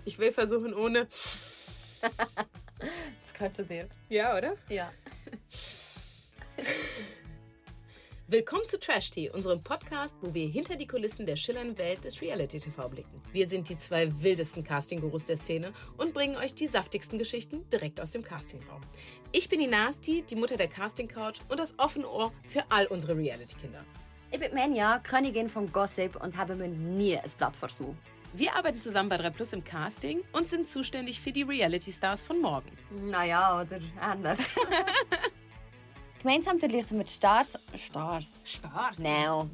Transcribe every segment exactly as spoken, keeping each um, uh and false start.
Ich will versuchen ohne... Das gehört zu dir. Ja, oder? Ja. Willkommen zu Trash Tea, unserem Podcast, wo wir hinter die Kulissen der schillernden Welt des Reality-T V blicken. Wir sind die zwei wildesten Casting-Gurus der Szene und bringen euch die saftigsten Geschichten direkt aus dem Castingraum. Ich bin die Nasti, die Mutter der Casting-Couch und das offene Ohr für all unsere Reality-Kinder. Ich bin Menja, Königin vom Gossip und habe mir nie ein Blatt vors Maul. Wir arbeiten zusammen bei drei Plus im Casting und sind zuständig für die Reality-Stars von morgen. Naja, oder ähnlich. Gemeinsam durchleuchten wir die Stars... Stars? Stars? Nein.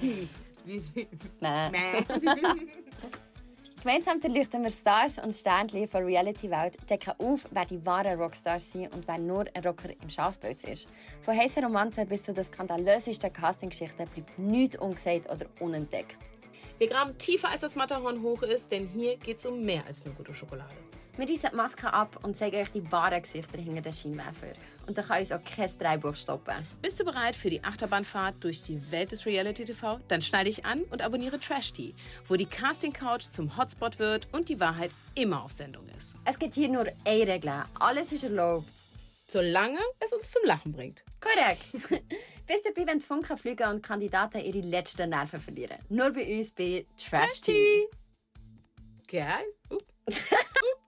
Nein. Mäh. Gemeinsam durchleuchten wir Stars und Sternchen von Reality-Welt, checken auf, wer die wahren Rockstars sind und wer nur ein Rocker im Schafspelz ist. Von heißen Romanzen bis zu den skandalösesten Casting-Geschichten bleibt nichts ungesagt oder unentdeckt. Wir graben tiefer, als das Matterhorn hoch ist, denn hier geht es um mehr als nur gute Schokolade. Wir reissen die Maske ab und zeigen euch die wahren Gesichter hinter den Scheinwerfern. Und da kann uns auch kein Dreibuch stoppen. Bist du bereit für die Achterbahnfahrt durch die Welt des Reality-T V? Dann schneide dich an und abonniere Trash Tea, wo die Casting-Couch zum Hotspot wird und die Wahrheit immer auf Sendung ist. Es gibt hier nur eine Regel. Alles ist erlaubt. Solange es uns zum Lachen bringt. Korrekt. Bis dabei, wenn die Funken fliegen und Kandidaten ihre letzten Nerven verlieren. Nur bei uns bei Trash Tea. Geil. Uh. Uh.